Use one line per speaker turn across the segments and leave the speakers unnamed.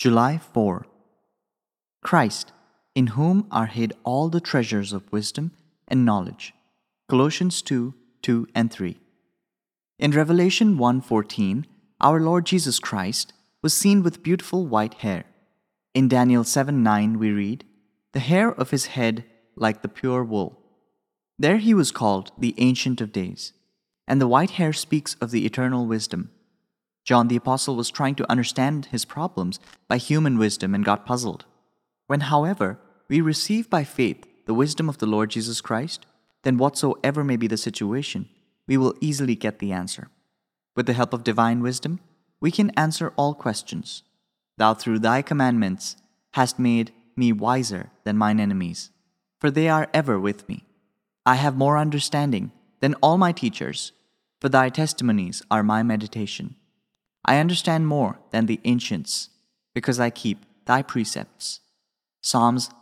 July 4. Christ, in whom are hid all the treasures of wisdom and knowledge. Colossians 2:2 and 3. In Revelation 1:14, our Lord Jesus Christ was seen with beautiful white hair. In Daniel 7:9 we read, "The hair of his head like the pure wool." There he was called the Ancient of Days, and the white hair speaks of the eternal wisdom. John the Apostle was trying to understand his problems by human wisdom and got puzzled. When, however, we receive by faith the wisdom of the Lord Jesus Christ, then whatsoever may be the situation, we will easily get the answer. With the help of divine wisdom, we can answer all questions. Thou through thy commandments hast made me wiser than mine enemies, for they are ever with me. I have more understanding than all my teachers, for thy testimonies are my meditation. I understand more than the ancients, because I keep thy precepts. Psalms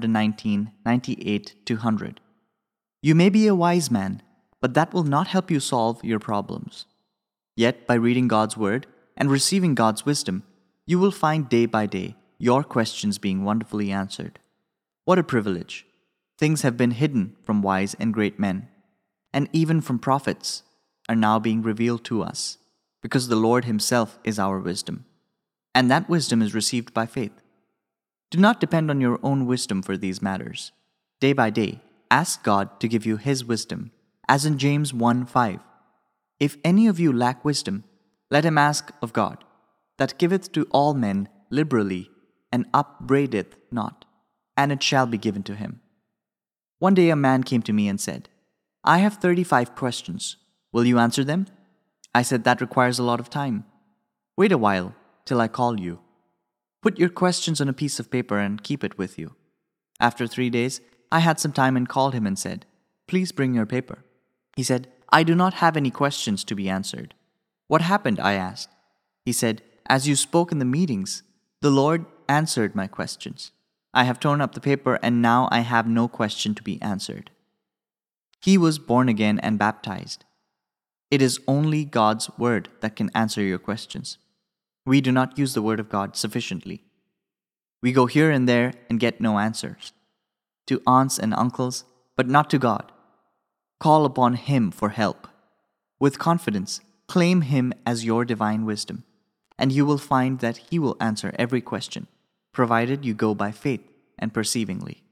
119:98-100. You may be a wise man, but that will not help you solve your problems. Yet, by reading God's word and receiving God's wisdom, you will find day by day your questions being wonderfully answered. What a privilege! Things have been hidden from wise and great men, and even from prophets, are now being revealed to us, because the Lord Himself is our wisdom, and that wisdom is received by faith. Do not depend on your own wisdom for these matters. Day by day, ask God to give you His wisdom, as in James 1:5. If any of you lack wisdom, let him ask of God, that giveth to all men liberally, and upbraideth not, and it shall be given to him. One day a man came to me and said, I have 35 questions. Will you answer them? I said, that requires a lot of time. Wait a while till I call you. Put your questions on a piece of paper and keep it with you. After 3 days, I had some time and called him and said, please bring your paper. He said, I do not have any questions to be answered. What happened? I asked. He said, as you spoke in the meetings, the Lord answered my questions. I have torn up the paper and now I have no question to be answered. He was born again and baptized. It is only God's word that can answer your questions. We do not use the word of God sufficiently. We go here and there and get no answers. To aunts and uncles, but not to God. Call upon Him for help. With confidence, claim Him as your divine wisdom, and you will find that He will answer every question, provided you go by faith and perceivingly.